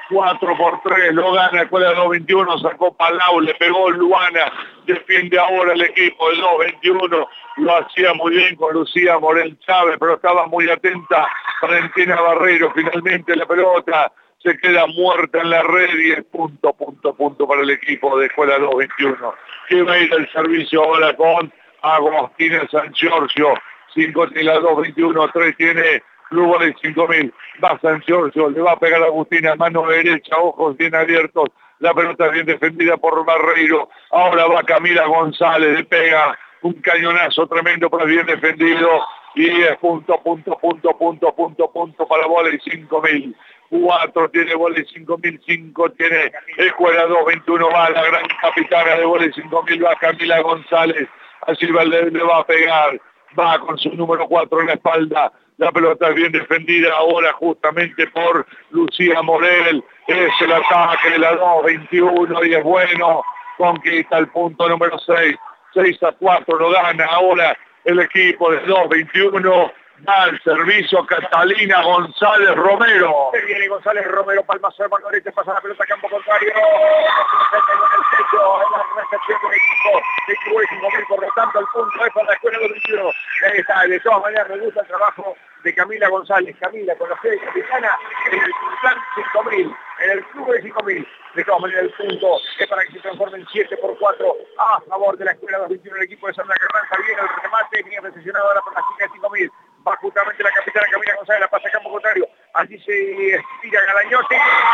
cuatro por tres, lo gana Escuela dos veintiuno, sacó Palau, le pegó Luana, defiende ahora el equipo del dos veintiuno, lo hacía muy bien con Lucía Morel Chávez, pero estaba muy atenta Valentina Barreiro, finalmente la pelota se queda muerta en la red y es punto, punto, punto para el equipo de Escuela dos veintiuno, que va a ir al servicio ahora con Agostina San Giorgio, cinco tiene la dos veintiuno, tres tiene Club Voley cinco mil, va San Giorgio, le va a pegar a Agustina, mano derecha, ojos bien abiertos, la pelota bien defendida por Barreiro, ahora va Camila González, le pega un cañonazo tremendo, pero bien defendido, y es punto, punto, punto, punto, punto, punto para Voley cinco mil, cuatro tiene Voley cinco mil, cinco tiene Escuela dos veintiuno, va la gran capitana de Voley cinco mil, va Camila González, así le, le va a pegar, va con su número cuatro en la espalda, la pelota es bien defendida ahora justamente por Lucía Morel, es el ataque de la dos veintiuno y es bueno, conquista el punto número seis, seis a cuatro lo gana ahora el equipo de dos veintiuno, da el servicio Catalina González Romero. Se viene González Romero, palmazo de mano derecha, pasa la pelota a campo contrario, en el pecho, en la recepción del equipo de Club cinco mil, por lo tanto el punto es para la Escuela dos veintiuno. Ahí está, de todas maneras me gusta el trabajo de Camila González, Camila con la sede capitana en el plan cinco mil, en el club de cinco mil. De todas maneras el punto es para que se transforme en siete por cuatro a favor de la Escuela dos veintiuno, el equipo de Sandra Carranza. Viene el remate, viene presionado ahora por la chica de cinco mil, va justamente la capitana Camila González, la pasa a campo contrario, allí se estira Galañotti,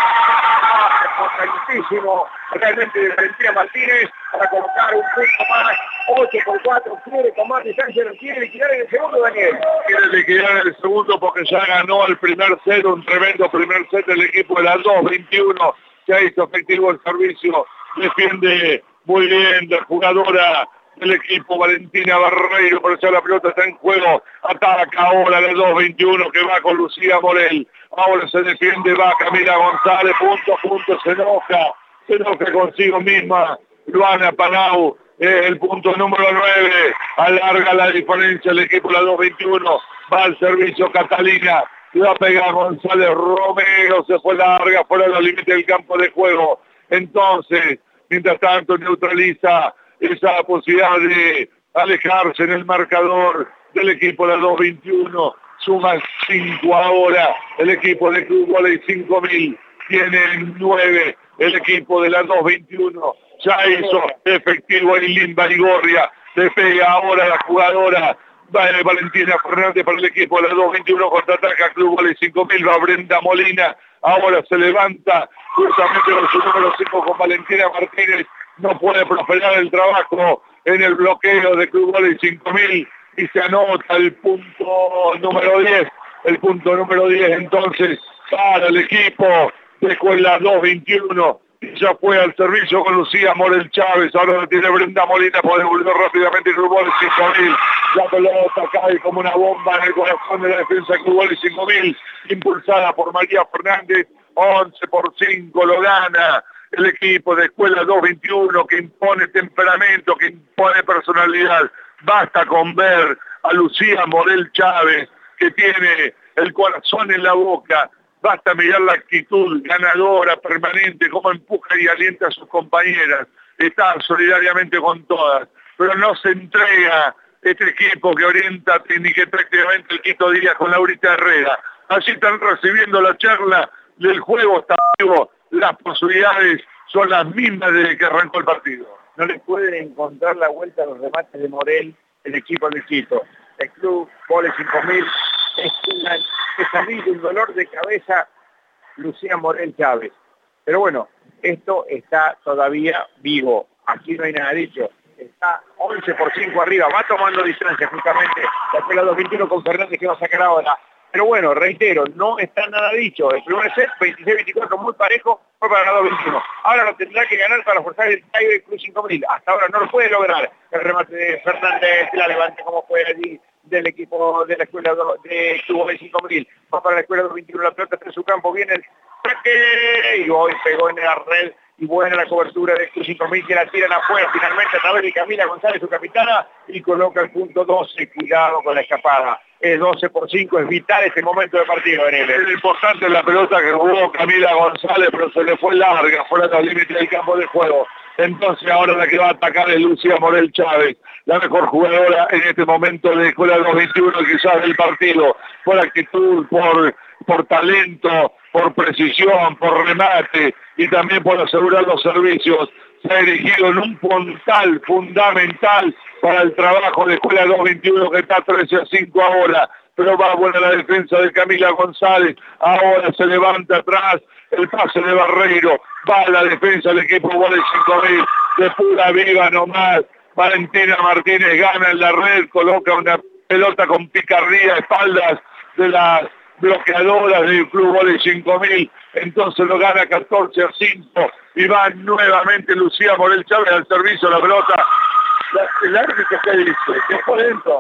potentísimo realmente de Valentina Martínez para colocar un punto más, ocho por cuatro, quiere tomar distancia, lo quiere liquidar en el segundo, Daniel. Quiere liquidar en el segundo porque ya ganó el primer set, un tremendo primer set del equipo de la dos veintiuno, ya hizo efectivo el servicio, defiende muy bien la jugadora del equipo Valentina Barreiro, por eso la pelota está en juego, ataca ahora la dos veintiuno que va con Lucía Morel, ahora se defiende, va Camila González, punto a punto, se enoja, se enoja consigo misma, Luana Palau, eh, el punto número nueve, alarga la diferencia el equipo de la dos veintiuno, va al servicio Catalina, le va a pegar González Romero, se fue larga, fuera de los límites del campo de juego, entonces, mientras tanto neutraliza esa posibilidad de alejarse en el marcador del equipo de la dos veintiuno, suma cinco ahora el equipo de Club Voley cinco mil, tiene nueve el equipo de la dos veintiuno, ya hizo efectivo el Limba Igorria, le pega ahora la jugadora Valentina Fernández para el equipo de la dos veintiuno, contraataca Club Voley cinco mil, va Brenda Molina, ahora se levanta justamente con su número cinco con Valentina Martínez, no puede prosperar el trabajo en el bloqueo de Club Voley cinco mil y se anota el punto número diez, el punto número diez entonces para el equipo de Escuela dos veintiuno, y ya fue al servicio con Lucía Morel Chávez, ahora lo tiene Brenda Molina, puede volver rápidamente Club Voley cinco mil, la pelota cae como una bomba en el corazón de la defensa de Club Voley cinco mil, impulsada por María Fernández, once por cinco lo gana el equipo de Escuela dos veintiuno, que impone temperamento, que impone personalidad. Basta con ver a Lucía Morel Chávez, que tiene el corazón en la boca, basta mirar la actitud ganadora, permanente, cómo empuja y alienta a sus compañeras, está solidariamente con todas, pero no se entrega este equipo que orienta técnica y prácticamente el Quito Díaz con Laurita Herrera. Así están recibiendo la charla del juego, está vivo, las posibilidades son las mismas desde que arrancó el partido. No le pueden encontrar la vuelta a los remates de Morel, el equipo del Quito. El Club Voley cinco mil es una pesadilla, un dolor de cabeza, Lucía Morel Chávez. Pero bueno, esto está todavía vivo. Aquí no hay nada dicho. Está once por cinco arriba, va tomando distancia justamente la Escuela dos veintiuno con Fernández que va a sacar ahora. Pero bueno, reitero, no está nada dicho. El primer set, veintiséis veinticuatro, muy parejo, fue para la dos veintiuno. Ahora lo tendrá que ganar para forzar el tie del Club cinco mil. Hasta ahora no lo puede lograr. El remate de Fernández, la levanta como fue allí del equipo de la Escuela de Club Voley cinco mil. Va para la Escuela dos veintiuno, la pelota está en su campo, viene el saque y hoy pegó en la red y buena la cobertura de Q cinco mil que la tiran afuera finalmente a través de Camila González, su capitana, y coloca el punto doce, cuidado con la escapada. Es doce por cinco, es vital este momento de partido, Beneles. Es importante la pelota que jugó Camila González, pero se le fue larga, fuera de los límites del campo de juego. Entonces ahora la que va a atacar es Lucía Morel Chávez, la mejor jugadora en este momento de Escuela dos veintiuno quizás del partido, por actitud, por, por talento, por precisión, por remate y también por asegurar los servicios. Se ha dirigido en un puntal fundamental para el trabajo de Escuela dos veintiuno que está trece a cinco ahora, pero va buena la defensa de Camila González, ahora se levanta atrás, el pase de Barreiro, va la defensa del equipo Vóley cinco mil, de pura viva nomás, Valentina Martínez gana en la red, coloca una pelota con picardía a espaldas de las bloqueadoras del Club Vóley cinco mil, entonces lo gana catorce a cinco, y va nuevamente Lucía Morel Chávez al servicio de la pelota. La, el árbitro que dice, que por dentro,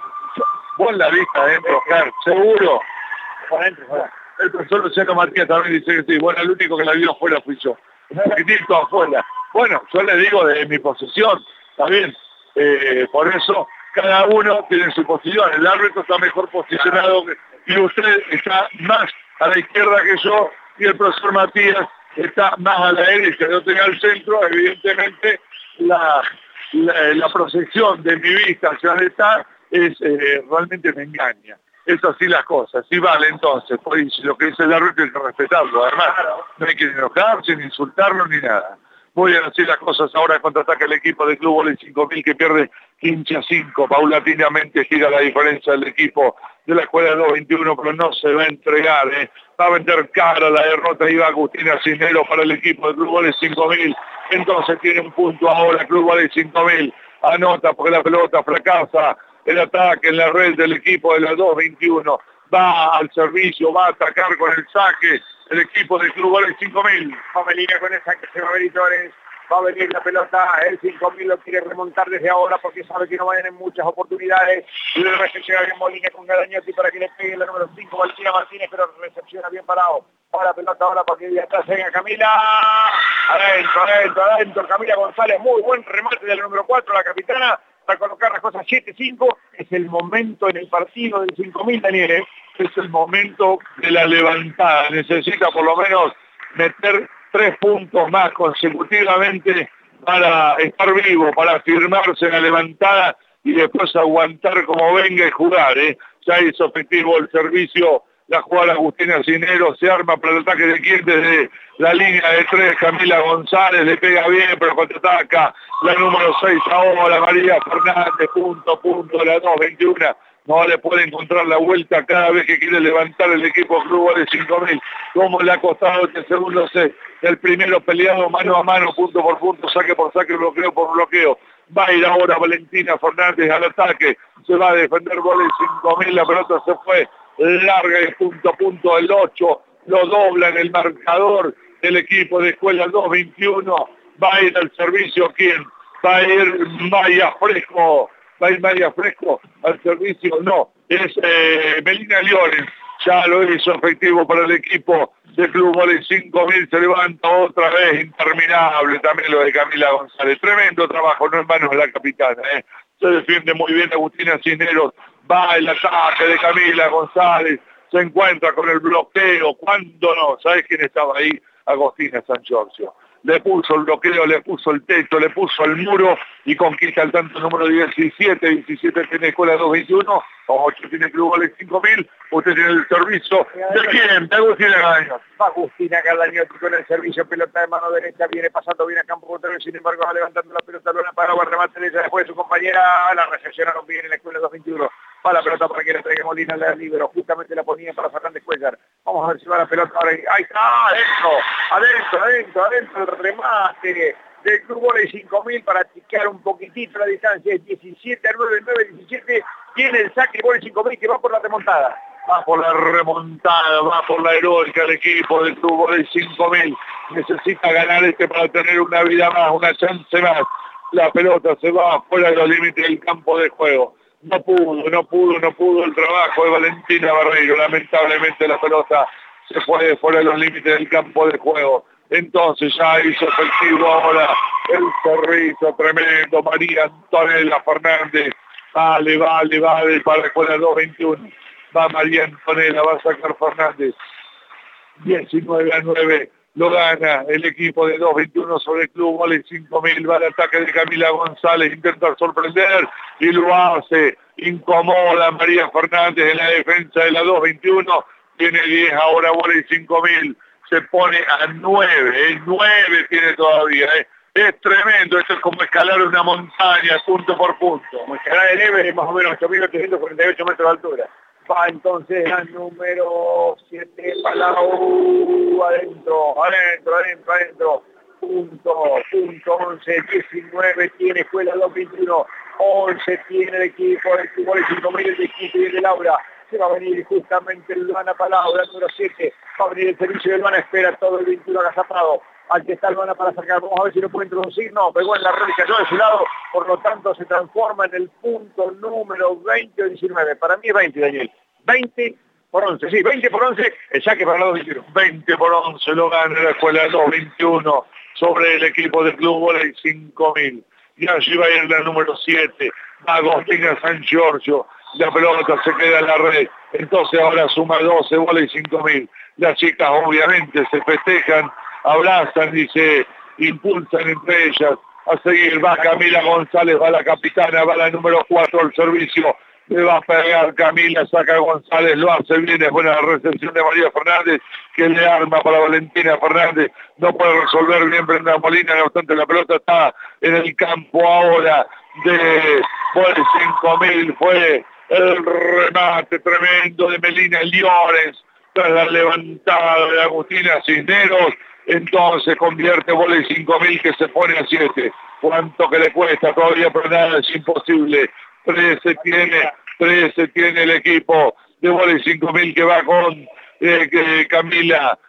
vos la vista adentro, claro, seguro. Por dentro, por El profesor Luciano Martínez también dice que sí, bueno, el único que la vio afuera fui yo, un poquitito afuera. Bueno, yo le digo de mi posición, está bien, eh, por eso cada uno tiene su posición, el árbitro está mejor posicionado que, y usted está más a la izquierda que yo, y el profesor Matías está más a la derecha, yo tengo al centro, evidentemente la, la, la proyección de mi vista hacia donde está es eh, realmente me engaña. Es así las cosas, sí vale entonces, pues lo que dice el árbitro hay que respetarlo, además no hay que enojarse, ni insultarlo, ni nada. Muy bien, así las cosas ahora contraataca el equipo del Club Vóley cinco mil que pierde quince a cinco, paulatinamente gira la diferencia del equipo de la Escuela dos veintiuno, pero no se va a entregar, ¿eh? Va a vender cara la derrota, iba Agustina Cisneros para el equipo del Club Vóley cinco mil, entonces tiene un punto ahora el Club Vóley cinco mil, anota porque la pelota fracasa, el ataque en la red del equipo de la dos veintiuno, va al servicio, va a atacar con el saque el equipo del Club Vóley cinco mil. Pamelina con el saque, se va a venir Torres, va a venir la pelota, el cinco mil lo quiere remontar desde ahora porque sabe que no va a tener muchas oportunidades, y le recepciona bien Molina con Garañotti para que le pegue la número cinco, Valentina Martínez, pero recepciona bien parado. Ahora pelota ahora para que de atrás venga Camila, adentro, adentro, adentro, Camila González, muy buen remate del número cuatro, la capitana, para colocar las cosas siete cinco, es el momento en el partido del cinco mil, Daniel, ¿eh? Es el momento de la levantada, necesita por lo menos meter tres puntos más consecutivamente para estar vivo, para firmarse en la levantada y después aguantar como venga y jugar, ¿eh? Ya hizo efectivo el servicio, la jugada Agustina Cisneros, se arma para el ataque de quien desde la línea de tres, Camila González, le pega bien, pero contraataca la número seis ahora, María Fernández, punto, punto, la dos veintiuno, no le puede encontrar la vuelta cada vez que quiere levantar el equipo Club Vóley cinco mil, como le ha costado este segundo set, el primero peleado mano a mano, punto por punto, saque por saque, bloqueo por bloqueo, va a ir ahora Valentina Fernández al ataque, se va a defender Vóley cinco mil, la pelota se fue larga y punto a punto, el ocho lo dobla en el marcador del equipo de Escuela dos veintiuno, va a ir al servicio, ¿quién? Va a ir Maya Fresco, va a ir Maya Fresco al servicio, no, es eh, Melina Leones, ya lo hizo efectivo para el equipo de Club Vóley cinco mil, se levanta otra vez, interminable también lo de Camila González, tremendo trabajo, no en manos de la capitana, ¿eh? Se defiende muy bien Agustina Cisneros, va el ataque de Camila González, se encuentra con el bloqueo, ¿cuándo no? ¿Sabes quién estaba ahí? Agustina San Giorgio. Le puso el bloqueo, le puso el techo, le puso el muro y conquista el tanto número diecisiete, diecisiete tiene Escuela dos veintiuno, ocho tiene Club Vóley cinco mil, usted tiene el servicio. ¿De quién? De Agustina Gadañotti. Agustina Gadañotti con el servicio, pelota de mano derecha, viene pasando bien a campo contrario, sin embargo va levantando la pelota, lo para el remate de ella después de su compañera, la recepcionaron bien en la Escuela dos veintiuno. Va la pelota para que le traiga Molina al libero, justamente la ponía para Fernández Cuellar. Vamos a ver si va la pelota ahora. Ahí está, adentro, adentro, adentro, adentro el remate del Club Vóley cinco mil para chequear un poquitito la distancia. Es diecisiete a nueve, nueve, diecisiete. Tiene el saque Vóley cinco mil que va por la remontada. Va por la remontada, va por la heroica el equipo del Club Vóley cinco mil. Necesita ganar este para tener una vida más, una chance más. La pelota se va fuera de los límites del campo de juego. No pudo, no pudo, no pudo el trabajo de Valentina Barreiro. Lamentablemente la pelota se fue fuera de los límites del campo de juego. entonces ya hizo efectivo ahora el servicio tremendo, María Antonella Fernández, vale, vale, vale, para la escuela dos veintiuno, va María Antonella, va a sacar Fernández, diecinueve a nueve, lo gana el equipo de dos veintiuno sobre el Club Vóley cinco mil, va al ataque de Camila González, intenta sorprender y lo hace, incomoda María Fernández en la defensa de la dos veintiuno, tiene diez ahora Vóley cinco mil, se pone a nueve, ¿eh? nueve tiene todavía, ¿eh? Es tremendo, esto es como escalar una montaña punto por punto. Como escalar el Everest, más o menos ocho mil ochocientos cuarenta y ocho metros de altura. Va entonces la número siete, Palau, adentro, adentro, adentro, adentro. Punto, punto, once, diecinueve, tiene escuela dos veintiuno, once tiene el equipo del Club cinco mil, el equipo y de Laura. Se va a venir justamente el Luana Palau, la número siete, va a venir el servicio de Luana, espera todo el veintiuno agazapado. Aquí está Luana para sacar, vamos a ver si lo puede introducir, no, pegó en la red y cayó de su lado, por lo tanto se transforma en el punto número veinte o diecinueve, para mí es veinte, Daniel, veinte por once, sí, veinte por once, el saque para la dos veintiuno. veinte por once lo gana la escuela dos veintiuno sobre el equipo del Club Vóley cinco mil, y allí va a ir la número siete, Agostina San Giorgio, la pelota se queda en la red, entonces ahora suma doce, Vóley cinco mil, las chicas obviamente se festejan, abrazan y se impulsan entre ellas a seguir, va Camila González, va la capitana, va la número cuatro al servicio, le va a pegar Camila, saca a González, lo hace bien, es buena la recepción de María Fernández, que le arma para Valentina Fernández, no puede resolver bien Brenda Molina, no obstante la pelota está en el campo ahora de Vóley cinco mil, fue el remate tremendo de Melina Llorens, tras la levantada de Agustina Cisneros, entonces convierte Vóley cinco mil que se pone a siete. ¿Cuánto que le cuesta? Todavía, pero nada, es imposible. trece tiene, trece tiene el equipo de Vóley cinco mil que va con eh, que Camila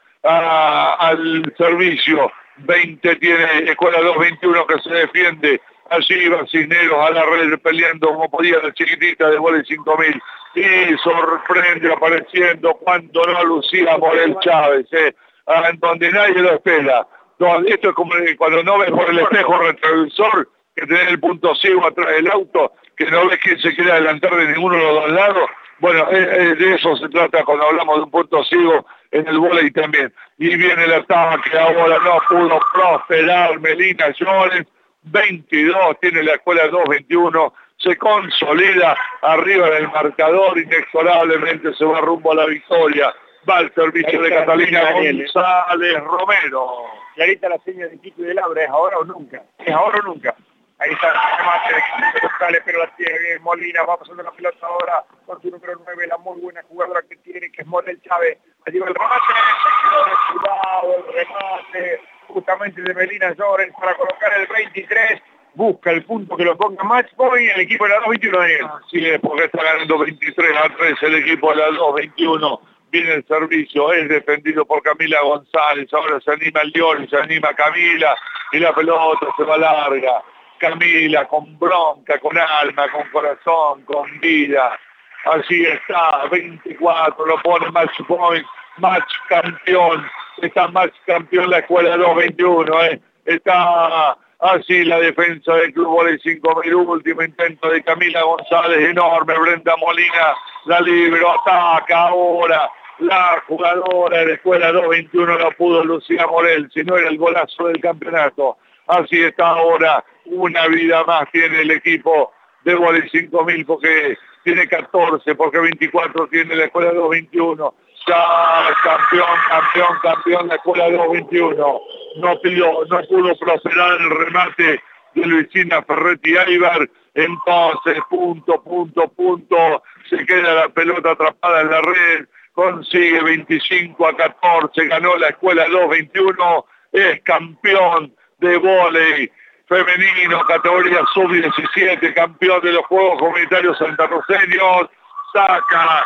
a, al servicio. veinte tiene Escuela dos veintiuno que se defiende. Allí va Cisneros a la red peleando como podía la chiquitita de Vóley cinco mil. Y sorprende apareciendo cuando no Lucía Morel Chávez, eh, en donde nadie lo espera. No, esto es como cuando no ves por el espejo retrovisor, que tenés el punto ciego atrás del auto, que no ves quién se quiere adelantar de ninguno de los dos lados. Bueno, eh, eh, de eso se trata cuando hablamos de un punto ciego en el vóley también. Y viene el ataque, ahora no pudo prosperar Melina Llorens, veintidós tiene la escuela dos veintiuno, se consolida arriba del marcador, inexorablemente se va rumbo a la victoria. Va al servicio de Catalina González Romero. Y ahorita la seña de Quito y de Laura, ¿es ahora o nunca? Es ahora o nunca. Ahí está el remate de Quito González, pero la tiene bien Molina, va pasando la pelota ahora con su número nueve, la muy buena jugadora que tiene, que es Morel Chávez. Allí va el remate, se quedó descuidado el remate, justamente de Melina Llorens para colocar el veintitrés. Busca el punto que lo ponga match point el equipo de la dos veintiuno, Daniel. Así es, porque está ganando veintitrés a tres el equipo de la dos veintiuno. Viene el servicio, es defendido por Camila González, ahora se anima el León, se anima Camila, y la pelota se va larga. Camila con bronca, con alma, con corazón, con vida. Así está, veinticuatro, lo pone match point, match campeón. Está match campeón la escuela dos veintiuno, ¿eh? Está así la defensa del Club Vóley cinco mil, último intento de Camila González, enorme, Brenda Molina, la libero, ataca ahora. La jugadora de la escuela dos veintiuno no pudo Lucía Morel, si no era el golazo del campeonato. Así está ahora, una vida más tiene el equipo de Vóley cinco mil porque tiene catorce, porque veinticuatro tiene la escuela dos veintiuno. Ya campeón, campeón, campeón la escuela dos veintiuno. No pidió, no pudo prosperar el remate de Luisina Ferretti Aybar. Entonces, punto, punto, punto, se queda la pelota atrapada en la red. Consigue veinticinco a catorce, ganó la escuela dos veintiuno, es campeón de vóley femenino, categoría sub diecisiete, campeón de los Juegos Comunitarios Santarroceños, saca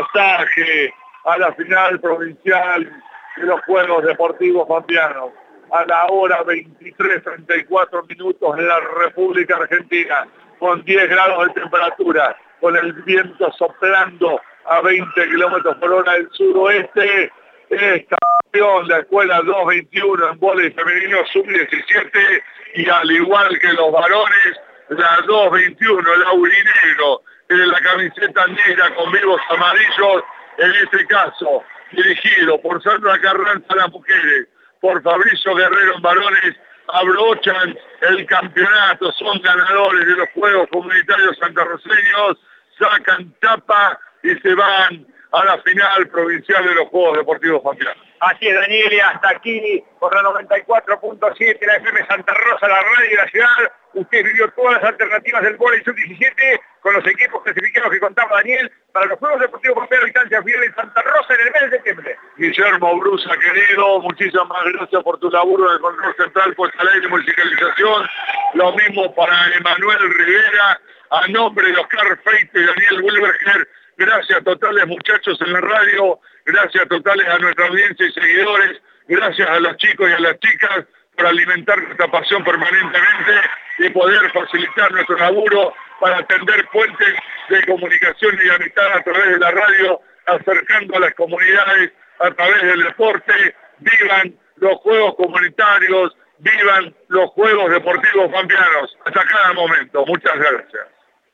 pasaje a la final provincial de los Juegos Deportivos Pampeanos. A la hora veintitrés treinta y cuatro minutos en la República Argentina, con diez grados de temperatura, con el viento soplando a veinte kilómetros por hora del suroeste, esta campeón, la escuela doscientos veintiuno en vóley femenino sub diecisiete, y al igual que los varones, la doscientos veintiuno, la aurinegro, en la camiseta negra con vivos amarillos, en este caso dirigido por Sandra Carranza, las mujeres, por Fabricio Guerrero en varones, abrochan el campeonato, son ganadores de los Juegos Comunitarios Santarroceños, sacan tapa y se van a la final provincial de los Juegos Deportivos Pampeanos. Así es, Daniel, y hasta aquí por la noventa y cuatro punto siete, la F M Santa Rosa, la radio de la ciudad. Usted vivió todas las alternativas del vóley sub diecisiete con los equipos clasificados que contaba Daniel para los Juegos Deportivos Pampeanos Distancia Final en Santa Rosa en el mes de septiembre. Guillermo Brusa, querido, muchísimas gracias por tu laburo en el control central, puesta al aire y musicalización. Lo mismo para Emanuel Rivera, a nombre de Oscar Feite y Daniel Wilberger. Gracias totales, muchachos, en la radio, gracias totales a nuestra audiencia y seguidores, gracias a los chicos y a las chicas por alimentar nuestra pasión permanentemente y poder facilitar nuestro laburo para tender puentes de comunicación y de amistad a través de la radio, acercando a las comunidades a través del deporte. Vivan los Juegos Comunitarios, vivan los Juegos Deportivos Pampeanos, hasta cada momento. Muchas gracias.